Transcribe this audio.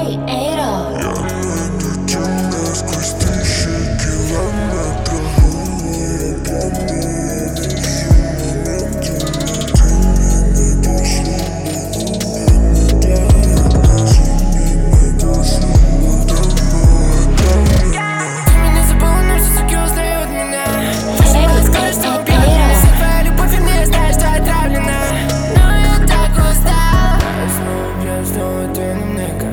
Эй, Эйро. Я лечу насквозь тысячи километров. Я помню, я держу момент, ты не найдешь любовь. Ты не найдешь любовь домой. Ты меня забыла, но все-таки узнает меня. Скажешь, что убила, вся твоя любовь, и мне знаешь, что отравлена. Но я так устал. Снова ты на мне